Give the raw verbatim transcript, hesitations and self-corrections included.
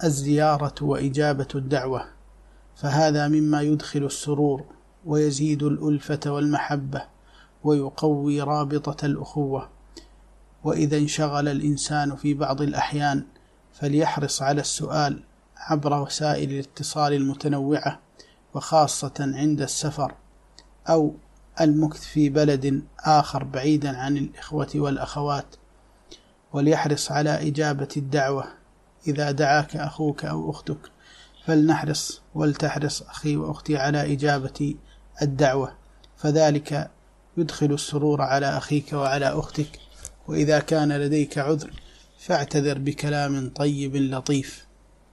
الزيارة وإجابة الدعوة، فهذا مما يدخل السرور ويزيد الألفة والمحبة ويقوي رابطة الأخوة. وإذا انشغل الإنسان في بعض الأحيان فليحرص على السؤال عبر وسائل الاتصال المتنوعة، وخاصة عند السفر أو المكث في بلد آخر بعيدا عن الإخوة والأخوات. وليحرص على إجابة الدعوة إذا دعاك أخوك أو أختك، فلنحرص ولتحرص أخي وأختي على إجابة الدعوة، فذلك يدخل السرور على أخيك وعلى أختك. وإذا كان لديك عذر فاعتذر بكلام طيب لطيف.